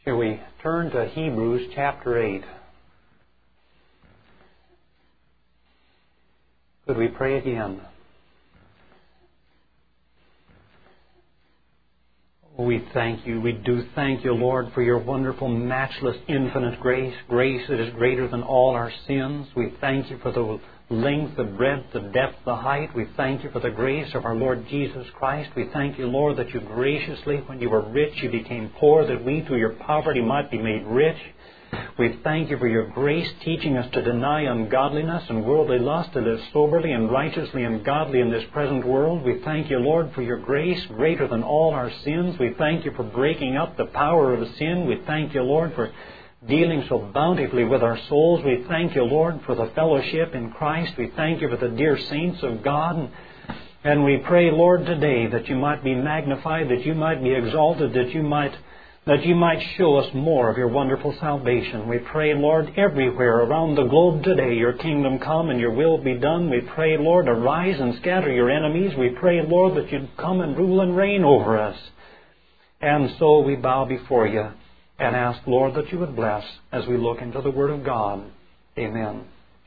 Shall we turn to Hebrews chapter 8? Could we pray again? We thank you. We do thank you, Lord, for your wonderful, matchless, infinite grace. Grace that is greater than all our sins. We thank you for the length, the breadth, the depth, the height. We thank you for the grace of our Lord Jesus Christ. We thank you, Lord, that you graciously, when you were rich, you became poor, that we through your poverty might be made rich. We thank you for your grace, teaching us to deny ungodliness and worldly lust, to live soberly and righteously and godly in this present world. We thank you, Lord, for your grace greater than all our sins. We thank you for breaking up the power of sin. We thank you, Lord, for dealing so bountifully with our souls. We thank you, Lord, for the fellowship in Christ. We thank you for the dear saints of God. And we pray, Lord, today that you might be magnified, that you might be exalted, that you might show us more of your wonderful salvation. We pray, Lord, everywhere around the globe today, your kingdom come and your will be done. We pray, Lord, arise and scatter your enemies. We pray, Lord, that you'd come and rule and reign over us. And so we bow before you and ask, Lord, that you would bless as we look into the Word of God. Amen.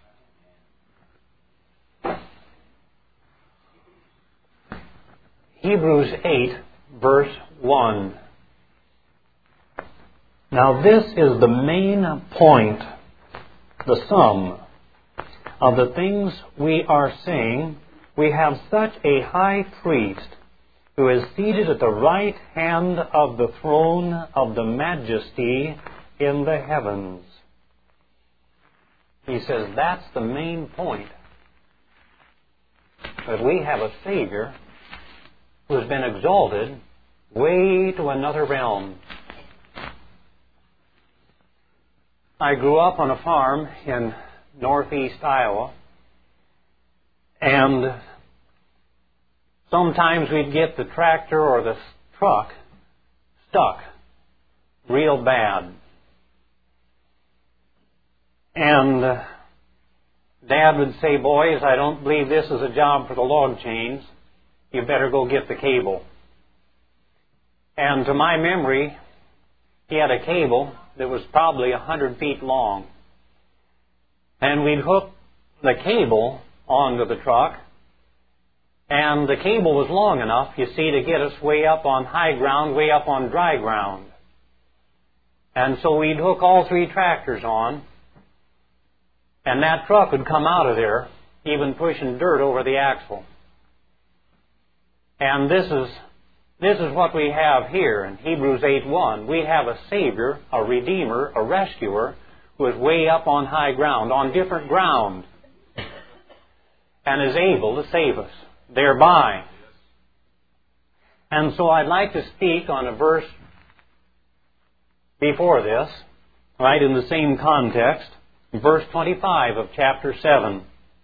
Hebrews 8, verse 1. Now this is the main point, the sum of the things we are saying. We have such a high priest who is seated at the right hand of the throne of the majesty in the heavens. He says that's the main point. That we have a Savior who has been exalted way to another realm. I grew up on a farm in northeast Iowa, and sometimes we'd get the tractor or the truck stuck real bad. And Dad would say, "Boys, I don't believe this is a job for the log chains. You better go get the cable." And to my memory, he had a cable that was probably 100 feet long. And we'd hook the cable onto the truck, and the cable was long enough, you see, to get us way up on high ground, way up on dry ground. And so we'd hook all three tractors on, and that truck would come out of there, even pushing dirt over the axle. And this is what we have here in Hebrews 8:1. We have a Savior, a Redeemer, a Rescuer, who is way up on high ground, on different ground, and is able to save us thereby. And so I'd like to speak on a verse before this, right in the same context, verse 25 of chapter 7.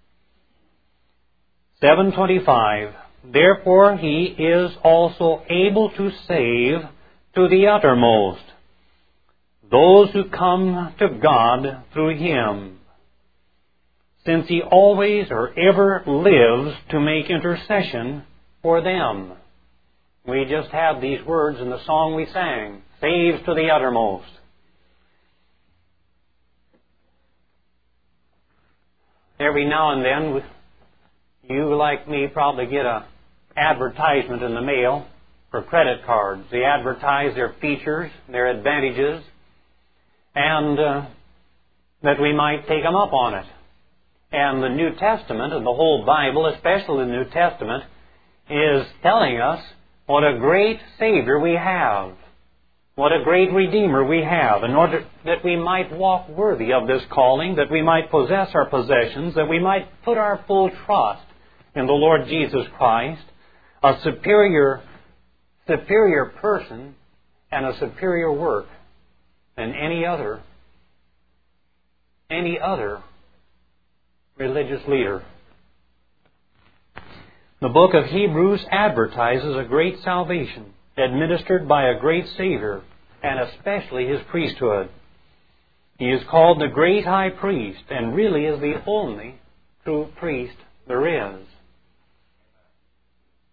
7:25. Therefore he is also able to save to the uttermost those who come to God through him, since he always or ever lives to make intercession for them. We just have these words in the song we sang, saves to the uttermost. Every now and then, you, like me, probably get an advertisement in the mail for credit cards. They advertise their features, their advantages, and that we might take them up on it. And the New Testament, and the whole Bible, especially the New Testament, is telling us what a great Savior we have, what a great Redeemer we have, in order that we might walk worthy of this calling, that we might possess our possessions, that we might put our full trust in the Lord Jesus Christ, a superior person and a superior work than any other religious leader. The book of Hebrews advertises a great salvation administered by a great Savior, and especially his priesthood. He is called the great high priest, and really is the only true priest there is.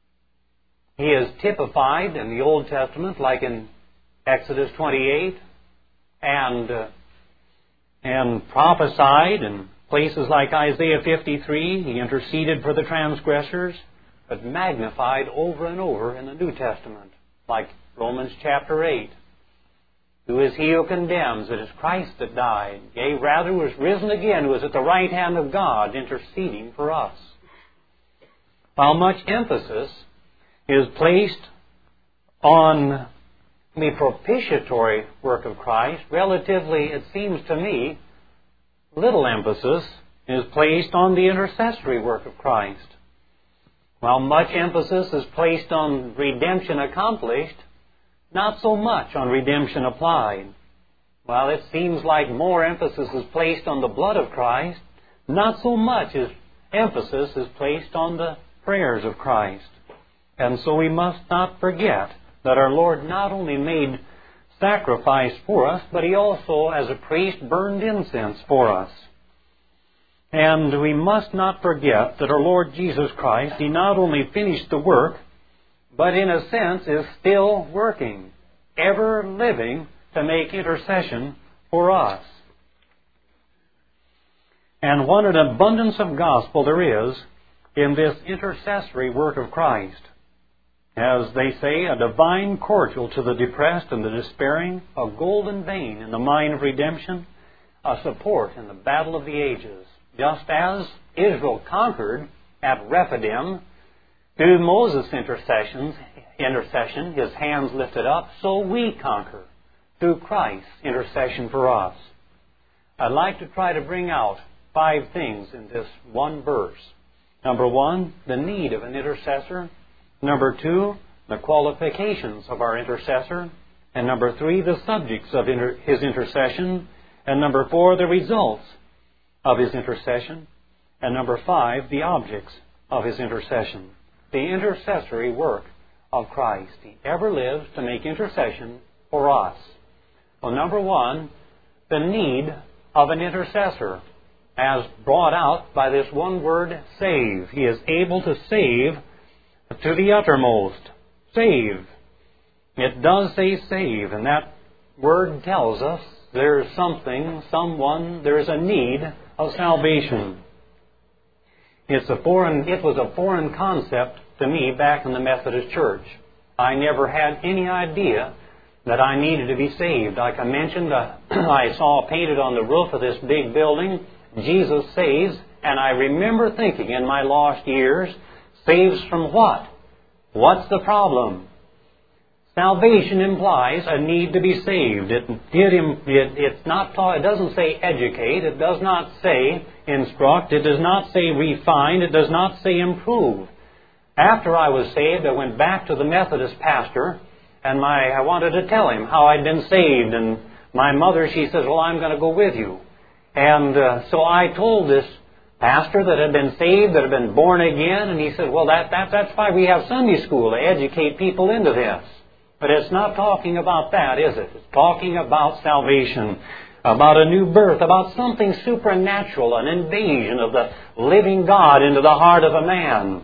He is typified in the Old Testament, like in Exodus 28, and prophesied. In places like Isaiah 53, He interceded for the transgressors, but magnified over and over in the New Testament, like Romans chapter 8. Who is He who condemns? It is Christ that died. Yea, rather was risen again, who is at the right hand of God, interceding for us. While much emphasis is placed on the propitiatory work of Christ, relatively, it seems to me, little emphasis is placed on the intercessory work of Christ. While much emphasis is placed on redemption accomplished, not so much on redemption applied. While it seems like more emphasis is placed on the blood of Christ, not so much emphasis is placed on the prayers of Christ. And so we must not forget that our Lord not only made sacrifice for us, but He also, as a priest, burned incense for us. And we must not forget that our Lord Jesus Christ, He not only finished the work, but in a sense is still working, ever living to make intercession for us. And what an abundance of gospel there is in this intercessory work of Christ. As they say, a divine cordial to the depressed and the despairing, a golden vein in the mine of redemption, a support in the battle of the ages. Just as Israel conquered at Rephidim, through Moses' intercession, his hands lifted up, so we conquer through Christ's intercession for us. I'd like to try to bring out 5 things in this one verse. Number 1, the need of an intercessor. Number 2, the qualifications of our intercessor. And number 3, the subjects of his intercession. And number 4, the results of his intercession. And number 5, the objects of his intercession. The intercessory work of Christ. He ever lives to make intercession for us. Well, number 1, the need of an intercessor, as brought out by this one word, save. He is able to save to the uttermost. Save. It does say save, and that word tells us there's something, someone, there's a need of salvation. It was a foreign concept to me back in the Methodist Church. I never had any idea that I needed to be saved. Like I mentioned, I saw painted on the roof of this big building, Jesus saves, and I remember thinking in my lost years, saves from what? What's the problem? Salvation implies a need to be saved. It's not taught. It doesn't say educate. It does not say instruct. It does not say refine. It does not say improve. After I was saved, I went back to the Methodist pastor, and I wanted to tell him how I'd been saved. And my mother, she says, well, I'm going to go with you. And so I told this pastor that had been saved, that had been born again, and he said, well, that's why we have Sunday school, to educate people into this. But it's not talking about that, is it? It's talking about salvation, about a new birth, about something supernatural, an invasion of the living God into the heart of a man.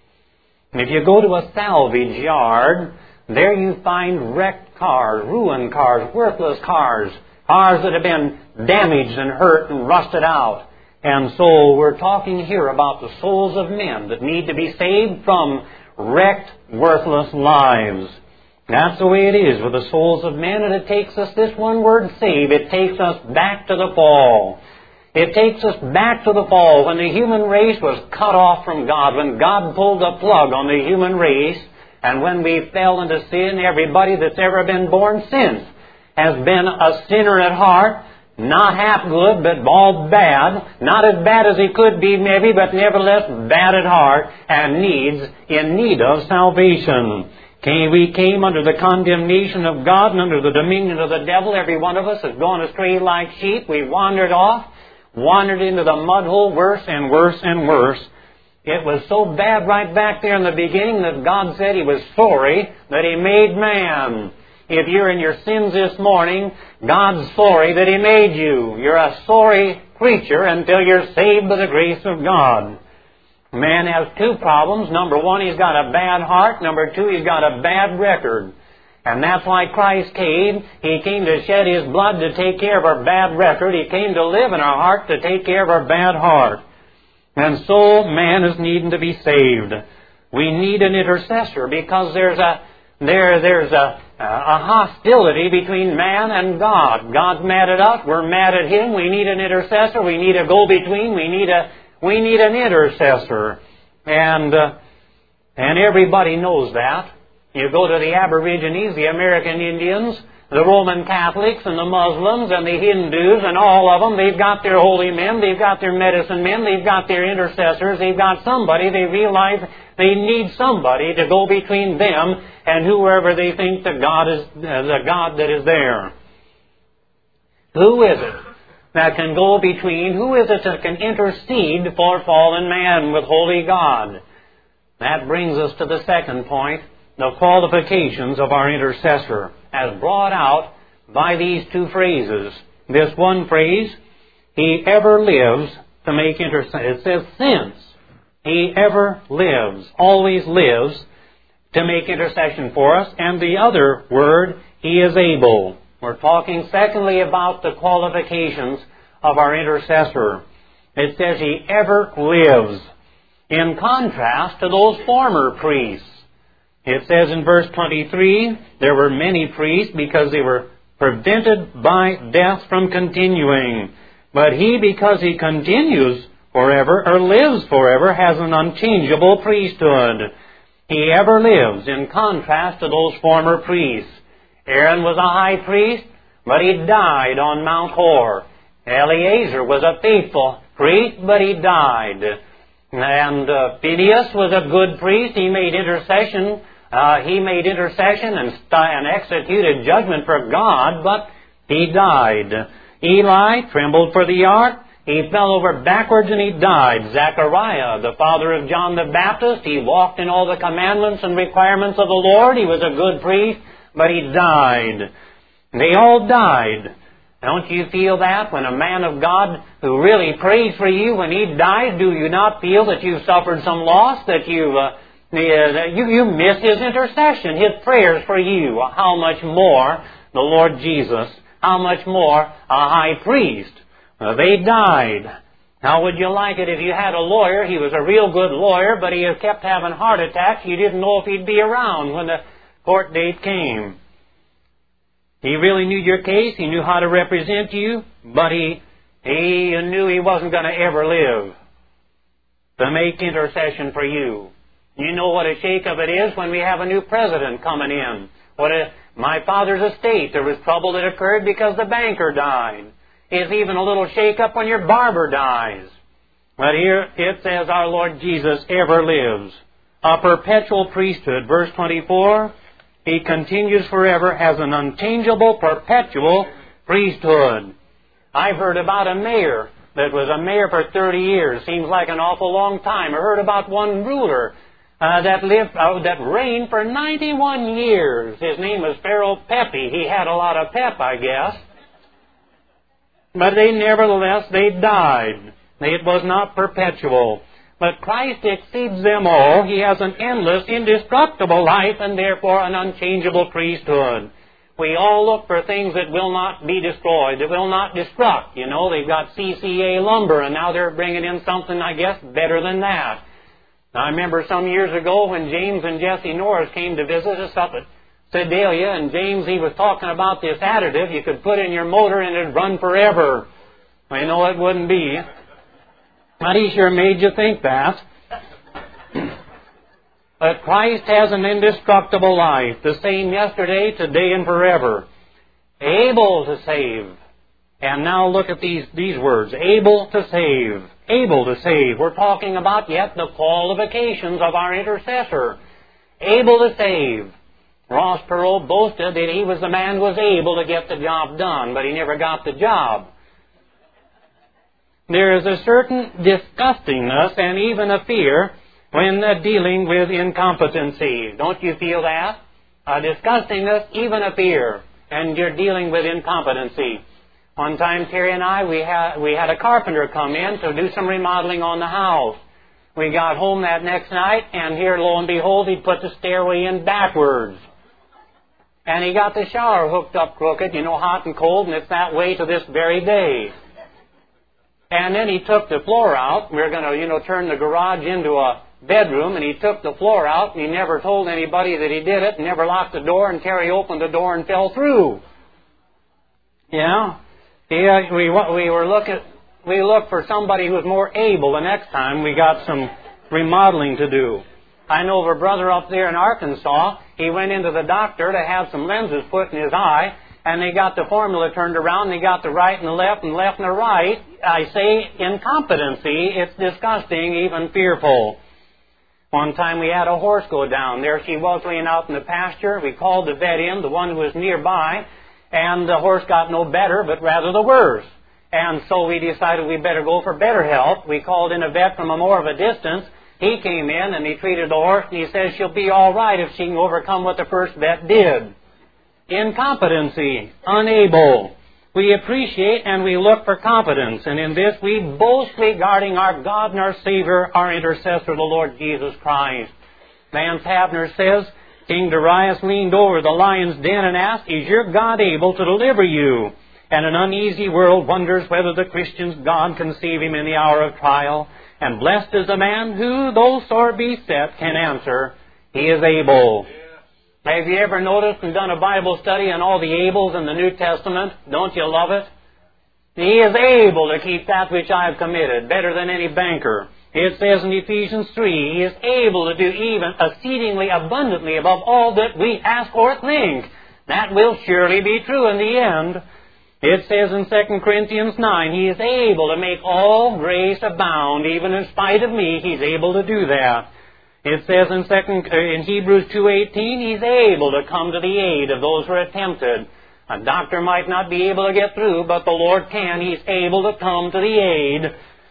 And if you go to a salvage yard, there you find wrecked cars, ruined cars, worthless cars, cars that have been damaged and hurt and rusted out. And so we're talking here about the souls of men that need to be saved from wrecked, worthless lives. That's the way it is with the souls of men, and it takes us, this one word, save, it takes us back to the fall. It takes us back to the fall when the human race was cut off from God, when God pulled the plug on the human race, and when we fell into sin. Everybody that's ever been born since has been a sinner at heart, not half good, but all bad, not as bad as he could be maybe, but nevertheless bad at heart, and in need of salvation. We came under the condemnation of God and under the dominion of the devil. Every one of us has gone astray like sheep. We wandered off, wandered into the mud hole worse and worse and worse. It was so bad right back there in the beginning that God said He was sorry that He made man. If you're in your sins this morning, God's sorry that He made you. You're a sorry creature until you're saved by the grace of God. Man has 2 problems. Number 1, he's got a bad heart. Number 2, he's got a bad record. And that's why Christ came. He came to shed His blood to take care of our bad record. He came to live in our heart to take care of our bad heart. And so man is needing to be saved. We need an intercessor because there's a hostility between man and God. God's mad at us. We're mad at Him. We need an intercessor. We need a go-between. We need an intercessor. And everybody knows that. You go to the Aborigines, the American Indians, the Roman Catholics, and the Muslims, and the Hindus, and all of them, they've got their holy men, they've got their medicine men, they've got their intercessors, they've got somebody, they realize they need somebody to go between them and whoever they think the God that is there. Who is it that can go between? Who is it that can intercede for fallen man with holy God? That brings us to the second point, the qualifications of our intercessor, as brought out by these two phrases. This one phrase, He ever lives to make intercession. It says since. He ever lives, always lives to make intercession for us. And the other word, He is able. We're talking secondly about the qualifications of our intercessor. It says He ever lives, in contrast to those former priests. It says in verse 23, there were many priests because they were prevented by death from continuing. But He, because He continues forever, or lives forever, has an unchangeable priesthood. He ever lives, in contrast to those former priests. Aaron was a high priest, but he died on Mount Hor. Eleazar was a faithful priest, but he died. And Phinehas was a good priest. He made intercession. And executed judgment for God, but he died. Eli trembled for the ark. He fell over backwards and he died. Zechariah, the father of John the Baptist, he walked in all the commandments and requirements of the Lord. He was a good priest, but he died. They all died. Don't you feel that when a man of God who really prays for you, when he dies, do you not feel that you've suffered some loss, that you miss his intercession, his prayers for you? How much more the Lord Jesus, how much more a high priest? They died. How would you like it if you had a lawyer? He was a real good lawyer, but he kept having heart attacks. You didn't know if he'd be around when the court date came. He really knew your case. He knew how to represent you, but he knew he wasn't going to ever live to make intercession for you. You know what a shake-up it is when we have a new president coming in. My father's estate, there was trouble that occurred because the banker died. It's even a little shake-up when your barber dies. But here it says our Lord Jesus ever lives. A perpetual priesthood. Verse 24, He continues forever as an unchangeable, perpetual priesthood. I've heard about a mayor that was a mayor for 30 years. Seems like an awful long time. I heard about one ruler that reigned for 91 years. His name was Pharaoh Pepi. He had a lot of pep, I guess. But nevertheless, they died. It was not perpetual. But Christ exceeds them all. He has an endless, indestructible life and therefore an unchangeable priesthood. We all look for things that will not be destroyed, that will not destruct. You know, they've got CCA lumber and now they're bringing in something, I guess, better than that. I remember some years ago when James and Jesse Norris came to visit us up at Sedalia, and James, he was talking about this additive you could put in your motor and it'd run forever. Well, you know it wouldn't be. But he sure made you think that. But Christ has an indestructible life, the same yesterday, today, and forever. Able to save. And now look at these words. Able to save. Able to save. We're talking about yet the qualifications of our intercessor. Able to save. Ross Perot boasted that he was the man who was able to get the job done, but he never got the job. There is a certain disgustingness and even a fear when dealing with incompetency. Don't you feel that? A disgustingness, even a fear, and you're dealing with incompetency. One time, Terry and I, we had a carpenter come in to do some remodeling on the house. We got home that next night, and here, lo and behold, he put the stairway in backwards. And he got the shower hooked up crooked, hot and cold, and it's that way to this very day. And then he took the floor out. We were going to, turn the garage into a bedroom, and he took the floor out, and he never told anybody that he did it, and never locked the door until he opened the door and fell through. Yeah. We looked for somebody who was more able the next time. We got some remodeling to do. I know of a brother up there in Arkansas. He went into the doctor to have some lenses put in his eye, and they got the formula turned around, and they got the right and the left and the right. I say incompetency. It's disgusting, even fearful. One time we had a horse go down. There she was laying out in the pasture. We called the vet in, the one who was nearby, and the horse got no better, but rather the worse. And so we decided we better go for better help. We called in a vet from a more of a distance. He came in and he treated the horse, and he says she'll be all right if she can overcome what the first vet did. Incompetency, unable. We appreciate and we look for competence, and in this we boast regarding our God and our Savior, our intercessor, the Lord Jesus Christ. Vance Havner says, King Darius leaned over the lion's den and asked, "Is your God able to deliver you?" And an uneasy world wonders whether the Christian's God can save him in the hour of trial. And blessed is the man who, though sore beset, can answer, "He is able." Have you ever noticed and done a Bible study on all the ables in the New Testament? Don't you love it? He is able to keep that which I have committed, better than any banker. It says in Ephesians 3, He is able to do even exceedingly abundantly above all that we ask or think. That will surely be true in the end. It says in 2 Corinthians 9, He is able to make all grace abound, even in spite of me. He's able to do that. It says in Hebrews 2:18, He's able to come to the aid of those who are tempted. A doctor might not be able to get through, but the Lord can. He's able to come to the aid.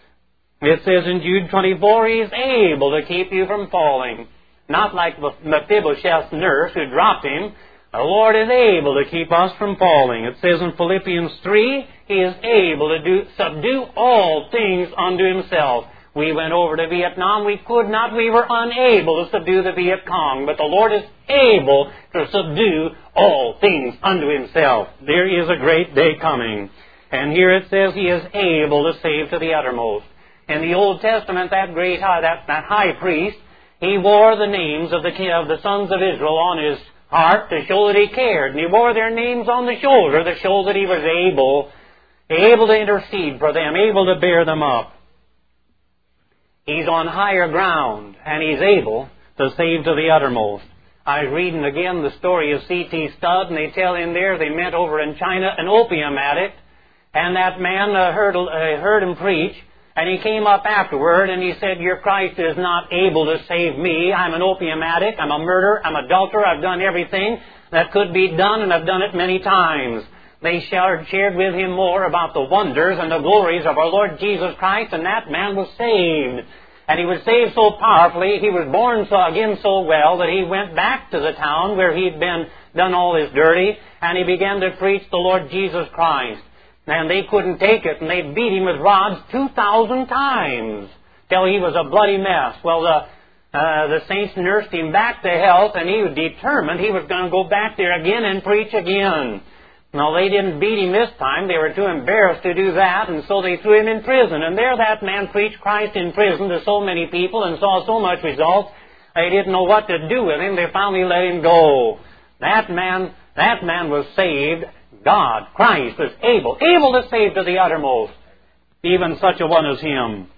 It says in Jude 24, He is able to keep you from falling. Not like Mephibosheth's nurse who dropped him. The Lord is able to keep us from falling. It says in Philippians 3, He is able to subdue all things unto Himself. We went over to Vietnam. We could not. We were unable to subdue the Viet Cong. But the Lord is able to subdue all things unto Himself. There is a great day coming. And here it says He is able to save to the uttermost. In the Old Testament, that great that high priest, he wore the names of the sons of Israel on his heart to show that he cared. And he wore their names on the shoulder to show that he was able to intercede for them, able to bear them up. He's on higher ground, and He's able to save to the uttermost. I was reading again the story of C.T. Studd, and they tell in there they met over in China an opium addict, and that man heard him preach, and he came up afterward, and he said, "Your Christ is not able to save me. I'm an opium addict, I'm a murderer, I'm an adulterer, I've done everything that could be done, and I've done it many times." They shared with him more about the wonders and the glories of our Lord Jesus Christ, and that man was saved. And he was saved so powerfully, he was born again so well, that he went back to the town where he'd done all his dirty, and he began to preach the Lord Jesus Christ. And they couldn't take it, and they beat him with rods 2,000 times, till he was a bloody mess. Well, the saints nursed him back to health, and he was determined he was going to go back there again and preach again. Now, they didn't beat him this time. They were too embarrassed to do that, and so they threw him in prison. And there that man preached Christ in prison to so many people and saw so much results, they didn't know what to do with him. They finally let him go. That man was saved. God, Christ, was able to save to the uttermost, even such a one as him.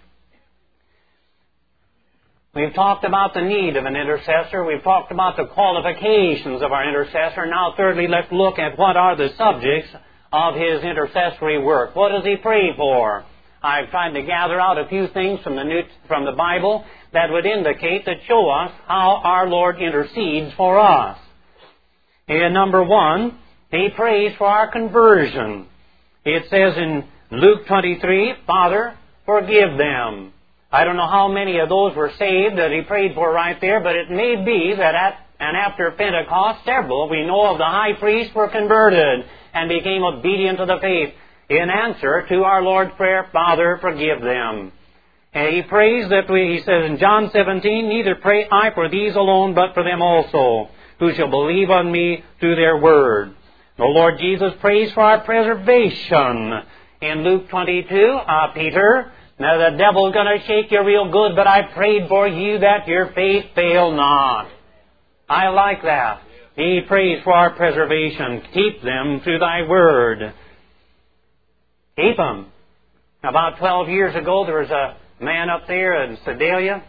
We've talked about the need of an intercessor. We've talked about the qualifications of our intercessor. Now, thirdly, let's look at what are the subjects of his intercessory work. What does he pray for? I've tried to gather out a few things from the Bible that would indicate, that show us how our Lord intercedes for us. In number 1, he prays for our conversion. It says in Luke 23, "Father, forgive them." I don't know how many of those were saved that he prayed for right there, but it may be that after Pentecost, several, we know of the high priests, were converted and became obedient to the faith in answer to our Lord's prayer, "Father, forgive them." And he prays that he says in John 17, "Neither pray I for these alone, but for them also, who shall believe on me through their word. The Lord Jesus prays for our preservation. In Luke 22, Peter, now the devil's going to shake you real good, but I prayed for you that your faith fail not. I like that. He prays for our preservation. Keep them through thy word. Keep them. About 12 years ago, there was a man up there in Sedalia.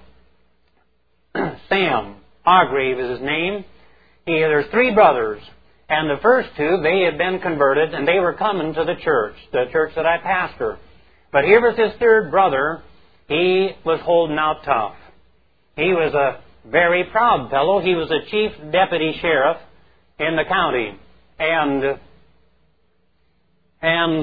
Sam Hargrave is his name. There's 3 brothers. And the first 2, they had been converted, and they were coming to the church that I pastor. But here was his 3rd brother. He was holding out tough. He was a very proud fellow. He was a chief deputy sheriff in the county. And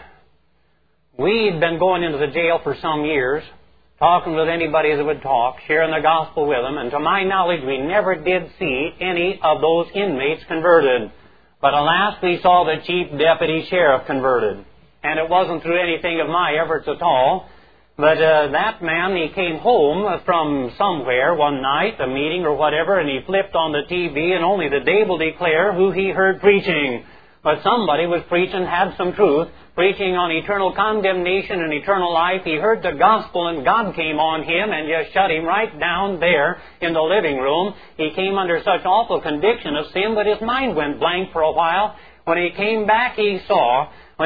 we'd been going into the jail for some years, talking with anybody that would talk, sharing the gospel with them, and to my knowledge, we never did see any of those inmates converted. But alas, we saw the chief deputy sheriff converted. And it wasn't through anything of my efforts at all. But that man, he came home from somewhere one night, a meeting or whatever, and he flipped on the TV, and only the day will declare who he heard preaching. But somebody was preaching, had some truth, preaching on eternal condemnation and eternal life. He heard the gospel, and God came on him and just shut him right down there in the living room. He came under such awful conviction of sin, but his mind went blank for a while. When he came back, he saw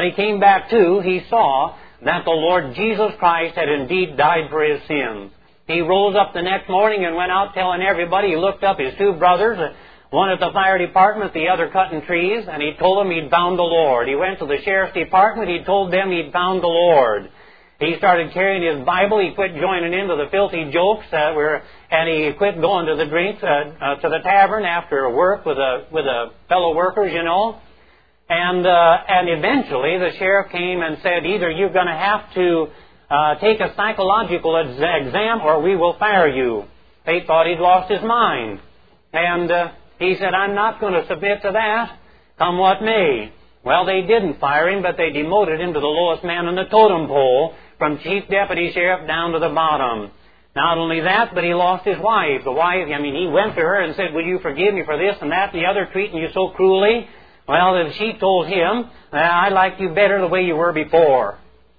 that the Lord Jesus Christ had indeed died for his sins. He rose up the next morning and went out telling everybody. He looked up his 2 brothers, one at the fire department, the other cutting trees, and he told them he'd found the Lord. He went to the sheriff's department. He told them he'd found the Lord. He started carrying his Bible. He quit joining into the filthy jokes, and he quit going to the drinks, to the tavern after work with the fellow workers, you know. And eventually the sheriff came and said, either you're going to have to take a psychological exam or we will fire you. They thought he'd lost his mind. And he said, I'm not going to submit to that, come what may. Well, they didn't fire him, but they demoted him to the lowest man on the totem pole, from chief deputy sheriff down to the bottom. Not only that, but he lost his wife. The wife, he went to her and said, will you forgive me for this and that and the other, treating you so cruelly? Well, then she told him, I like you better the way you were before.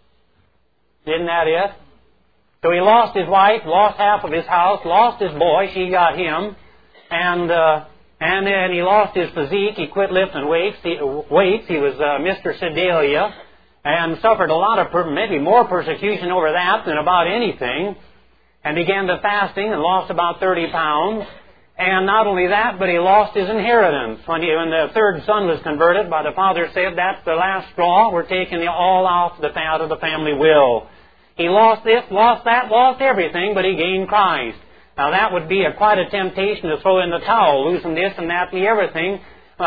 Isn't that it? So he lost his wife, lost half of his house, lost his boy, she got him, and then he lost his physique. He quit lifting weights. He was Mr. Sedalia, and suffered a lot of, maybe more persecution over that than about anything, and began to fasting and lost about 30 pounds. And not only that, but he lost his inheritance. When the 3rd son was converted, by the father said, that's the last straw. We're taking it all out of the family will. He lost this, lost that, lost everything, but he gained Christ. Now that would be quite a temptation to throw in the towel, losing this and that and everything.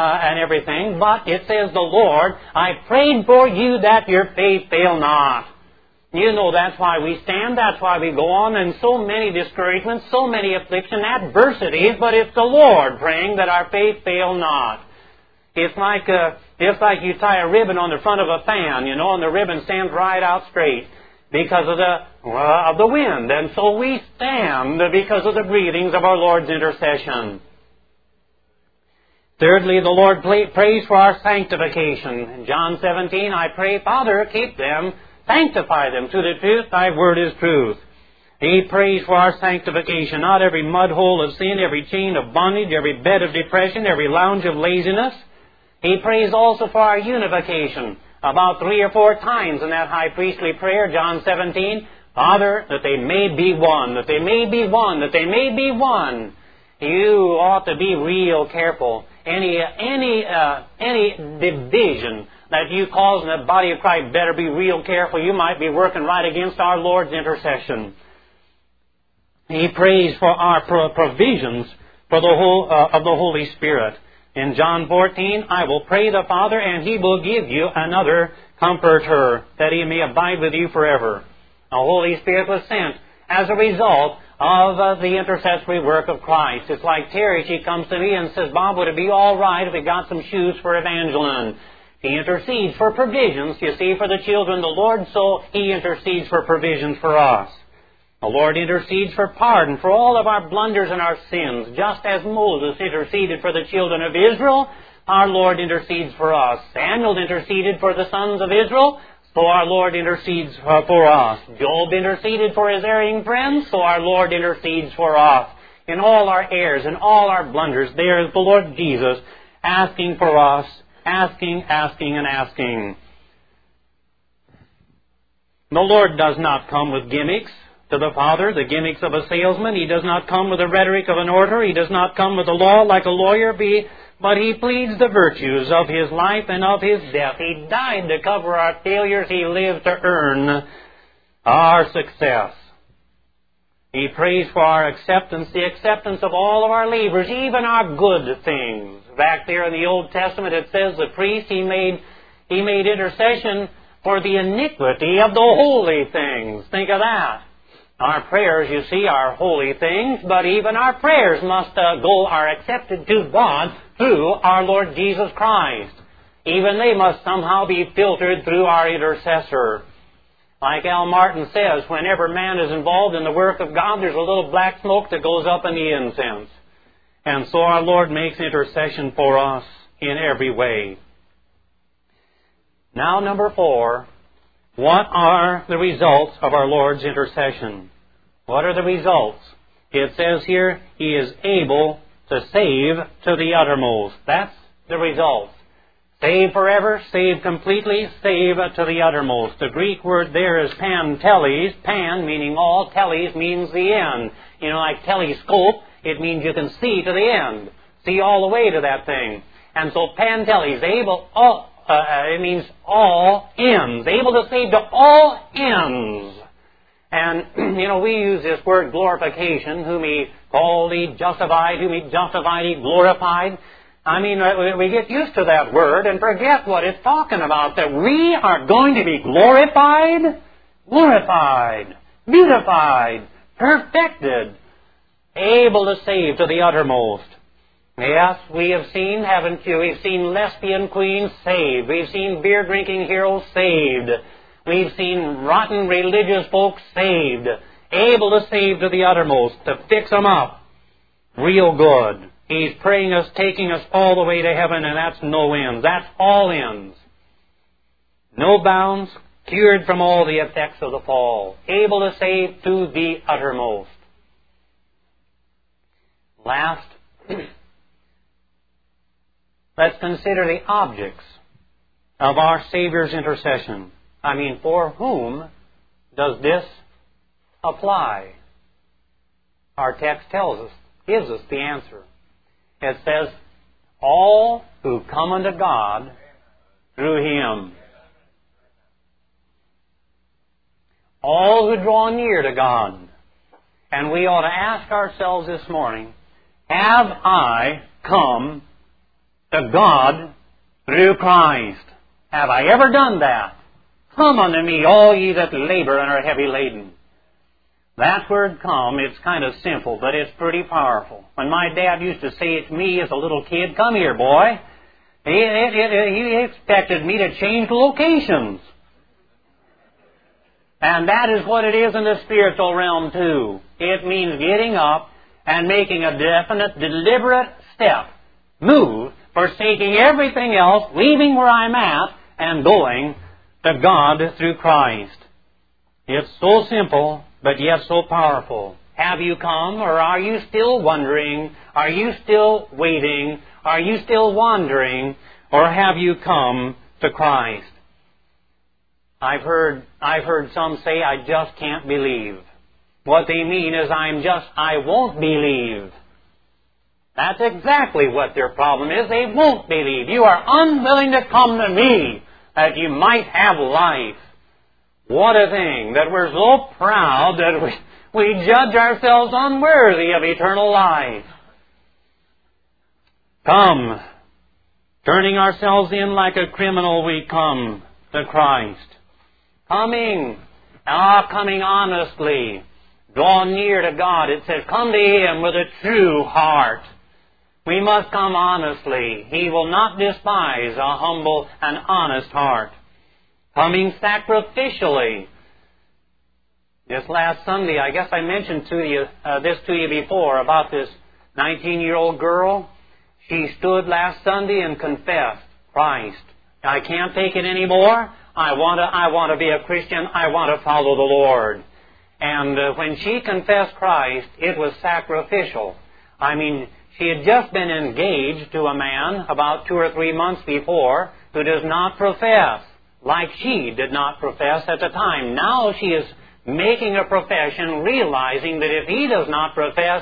But it says, the Lord, I prayed for you that your faith fail not. You know that's why we stand, that's why we go on, and so many discouragements, so many affliction, adversities, but it's the Lord praying that our faith fail not. It's like you tie a ribbon on the front of a fan, and the ribbon stands right out straight because of the wind. And so we stand because of the breathings of our Lord's intercession. Thirdly, the Lord prays for our sanctification. In John 17, I pray, Father, keep them, sanctify them to the truth. Thy word is truth. He prays for our sanctification, not every mud hole of sin, every chain of bondage, every bed of depression, every lounge of laziness. He prays also for our unification. About 3 or 4 times in that high priestly prayer, John 17, Father, that they may be one, that they may be one, that they may be one. You ought to be real careful. Any division that you cause in the body of Christ, better be real careful. You might be working right against our Lord's intercession. He prays for our provisions for of the Holy Spirit. In John 14, I will pray the Father, and He will give you another Comforter, that He may abide with you forever. The Holy Spirit was sent as a result of the intercessory work of Christ. It's like Terry, she comes to me and says, Bob, would it be all right if we got some shoes for Evangeline? He intercedes for provisions, you see, for the children of the Lord, so He intercedes for provisions for us. The Lord intercedes for pardon for all of our blunders and our sins. Just as Moses interceded for the children of Israel, our Lord intercedes for us. Samuel interceded for the sons of Israel, so our Lord intercedes for us. Job interceded for his erring friends, so our Lord intercedes for us. In all our errors and all our blunders, there is the Lord Jesus asking for us, asking, and asking. The Lord does not come with gimmicks to the Father, the gimmicks of a salesman. He does not come with the rhetoric of an orator. He does not come with the law like a lawyer, but He pleads the virtues of His life and of His death. He died to cover our failures. He lived to earn our success. He prays for our acceptance, the acceptance of all of our labors, even our good things. Back there in the Old Testament it says the priest, he made intercession for the iniquity of the holy things. Think of that. Our prayers, you see, are holy things, but even our prayers are accepted to God through our Lord Jesus Christ. Even they must somehow be filtered through our intercessor. Like Al Martin says, whenever man is involved in the work of God, there's a little black smoke that goes up in the incense. And so our Lord makes intercession for us in every way. Now, number 4, what are the results of our Lord's intercession? What are the results? It says here, He is able to save to the uttermost. That's the results. Save forever, save completely, save to the uttermost. The Greek word there is panteles. Pan meaning all, teles means the end. You know, like telescope, it means you can see to the end. See all the way to that thing. And so panteles, it means all ends. Able to save to all ends. And, we use this word glorification, whom He called, He justified, whom He justified, He glorified. I mean, we get used to that word and forget what it's talking about, that we are going to be glorified, beautified, perfected, able to save to the uttermost. Yes, we have seen, haven't you? We've seen lesbian queens saved. We've seen beer-drinking heroes saved. We've seen rotten religious folks saved. Able to save to the uttermost, to fix them up real good. He's praying us, taking us all the way to heaven, and that's no ends. That's all ends. No bounds, cured from all the effects of the fall. Able to save to the uttermost. Last, let's consider the objects of our Savior's intercession. For whom does this apply? Our text gives us the answer. It says, all who come unto God through Him. All who draw near to God. And we ought to ask ourselves this morning, have I come to God through Christ? Have I ever done that? Come unto me, all ye that labor and are heavy laden. That word come, it's kind of simple, but it's pretty powerful. When my dad used to say it to me as a little kid, come here, boy, he expected me to change locations. And that is what it is in the spiritual realm, too. It means getting up and making a definite, deliberate step, move, forsaking everything else, leaving where I'm at, and going to God through Christ. It's so simple, but yet so powerful. Have you come, or are you still wondering? Are you still waiting? Are you still wandering? Or have you come to Christ? I've heard some say, I just can't believe. What they mean is, I won't believe. That's exactly what their problem is. They won't believe. You are unwilling to come to me that you might have life. What a thing, that we're so proud that we judge ourselves unworthy of eternal life. Come, turning ourselves in like a criminal, we come to Christ. Coming honestly. Draw near to God. It says, come to Him with a true heart. We must come honestly. He will not despise a humble and honest heart. Coming sacrificially. This last Sunday, I guess I mentioned to you this to you before about this 19-year-old girl. She stood last Sunday and confessed, Christ, I can't take it anymore. I want to be a Christian. I want to follow the Lord. And when she confessed Christ, it was sacrificial. I mean, she had just been engaged to a man about 2 or 3 months before who does not profess, like she did not profess at the time. Now she is making a profession, realizing that if he does not profess,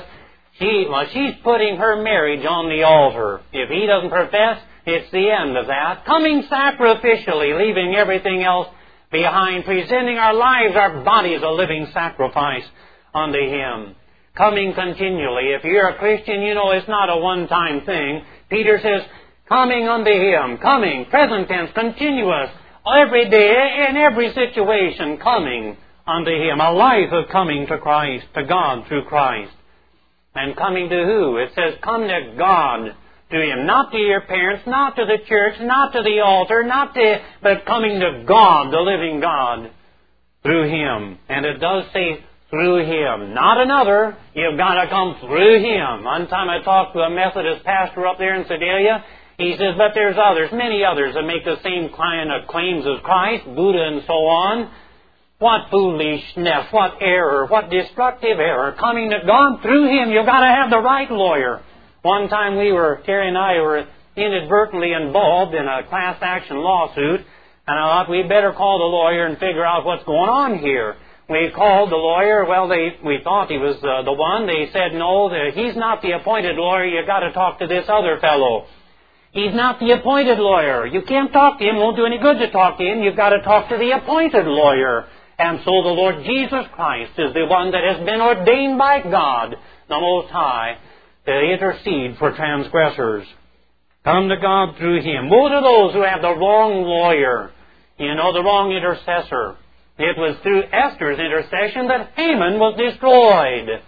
she's putting her marriage on the altar. If he doesn't profess, it's the end of that. Coming sacrificially, leaving everything else behind, presenting our lives, our bodies a living sacrifice unto Him. Coming continually. If you're a Christian, you know it's not a one-time thing. Peter says, coming unto Him. Coming, present tense, continuous. Every day, in every situation, coming unto Him. A life of coming to Christ, to God through Christ. And coming to who? It says, come to God, to Him. Not to your parents, not to the church, not to the altar, but coming to God, the living God, through Him. And it does say, through Him. Not another. You've got to come through Him. One time I talked to a Methodist pastor up there in Sedalia. He says, but there's others, many others that make the same kind of claims as Christ, Buddha and so on. What foolishness, what error, what destructive error. Coming to God through Him, you've got to have the right lawyer. One time Terry and I were inadvertently involved in a class action lawsuit, and I thought we'd better call the lawyer and figure out what's going on here. We called the lawyer. Well, we thought he was the one. They said, no, he's not the appointed lawyer. You've got to talk to this other fellow. He's not the appointed lawyer. You can't talk to him. It won't do any good to talk to him. You've got to talk to the appointed lawyer. And so the Lord Jesus Christ is the one that has been ordained by God, the Most High, to intercede for transgressors. Come to God through Him. Woe to those who have the wrong lawyer, the wrong intercessor. It was through Esther's intercession that Haman was destroyed.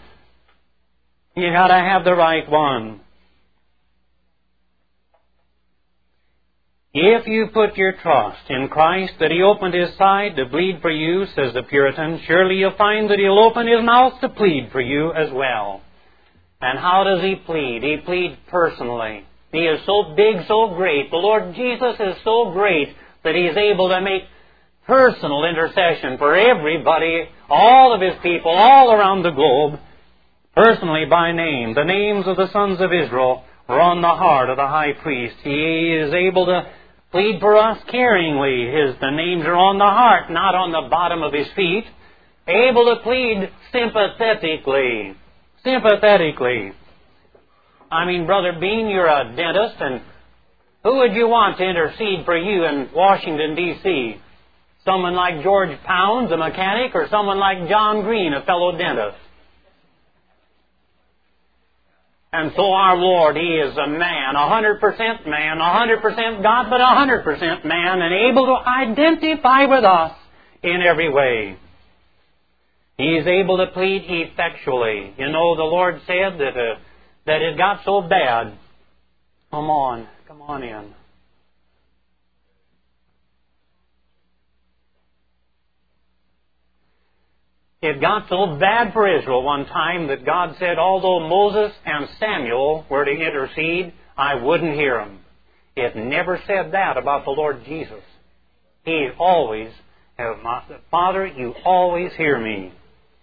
You got to have the right one. If you put your trust in Christ, that He opened His side to bleed for you, says the Puritan, surely you'll find that He'll open His mouth to plead for you as well. And how does He plead? He pleads personally. He is so big, so great. The Lord Jesus is so great that He is able to make personal intercession for everybody, all of His people, all around the globe, personally by name. The names of the sons of Israel were on the heart of the high priest. He is able to plead for us caringly. The names are on the heart, not on the bottom of His feet. Able to plead sympathetically. Sympathetically. I mean, Brother Bean, you're a dentist, and who would you want to intercede for you in Washington, D.C.? Someone like George Pounds, a mechanic, or someone like John Green, a fellow dentist? And so our Lord, He is a man, 100% man, 100% God, but 100% man, and able to identify with us in every way. He is able to plead effectually. The Lord said that it got so bad. Come on in. It got so bad for Israel one time that God said, although Moses and Samuel were to intercede, I wouldn't hear them. It never said that about the Lord Jesus. He always, Father, you always hear me.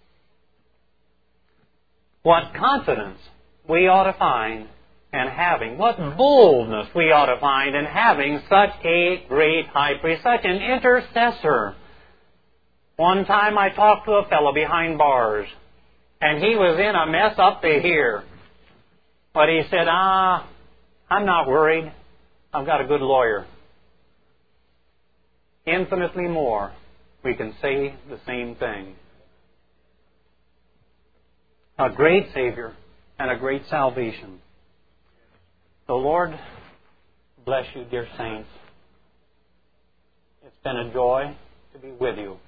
What confidence we ought to find in having, what boldness we ought to find in having such a great high priest, such an intercessor. One time I talked to a fellow behind bars, and he was in a mess up to here. But he said, I'm not worried. I've got a good lawyer. Infinitely more, we can say the same thing. A great Savior and a great salvation. The Lord bless you, dear saints. It's been a joy to be with you.